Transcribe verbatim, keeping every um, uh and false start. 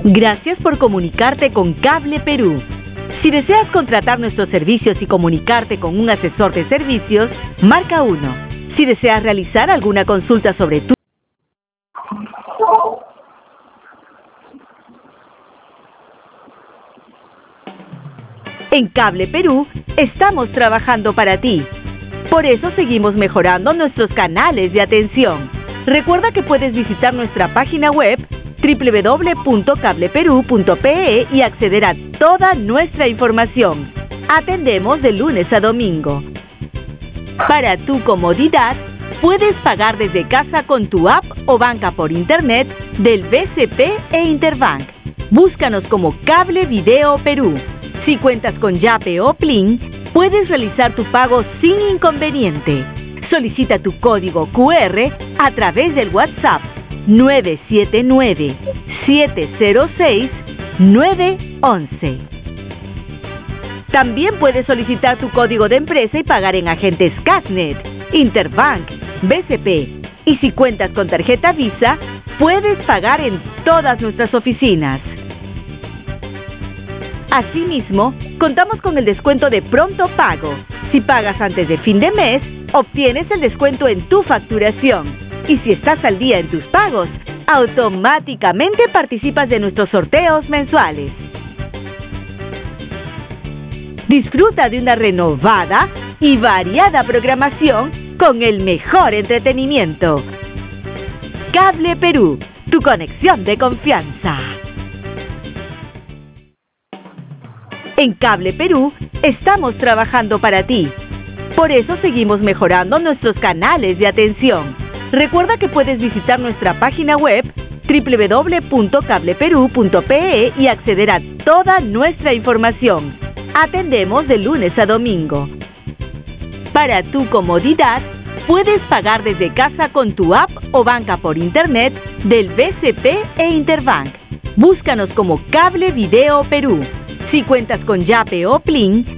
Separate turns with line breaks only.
Gracias por comunicarte con Cable Perú. Si deseas contratar nuestros servicios y comunicarte con un asesor de servicios, marca uno. Si deseas realizar alguna consulta sobre tu... En Cable Perú estamos trabajando para ti. Por eso seguimos mejorando nuestros canales de atención. Recuerda que puedes visitar nuestra página web doble u doble u doble u punto cable perú punto pe e y acceder a toda nuestra información. Atendemos de lunes a domingo. Para tu comodidad, puedes pagar desde casa con tu app o banca por internet del B C P e Interbank. Búscanos como Cable Video Perú. Si cuentas con Yape o Plin, puedes realizar tu pago sin inconveniente. Solicita tu código cu erre a través del WhatsApp nueve siete nueve, siete cero seis, nueve once. También puedes solicitar tu código de empresa y pagar en agentes Casnet, Interbank, B C P. Y si cuentas con tarjeta Visa, puedes pagar en todas nuestras oficinas. Asimismo, contamos con el descuento de pronto pago. Si pagas antes de fin de mes, obtienes el descuento en tu facturación. Y si estás al día en tus pagos, automáticamente participas de nuestros sorteos mensuales. Disfruta de una renovada y variada programación con el mejor entretenimiento. Cable Perú, tu conexión de confianza. En Cable Perú estamos trabajando para ti. Por eso seguimos mejorando nuestros canales de atención. Recuerda que puedes visitar nuestra página web doble u doble u doble u punto cable perú punto pe e y acceder a toda nuestra información. Atendemos de lunes a domingo. Para tu comodidad, puedes pagar desde casa con tu app o banca por internet del B C P e Interbank. Búscanos como Cable Video Perú. Si cuentas con Yape o Plin,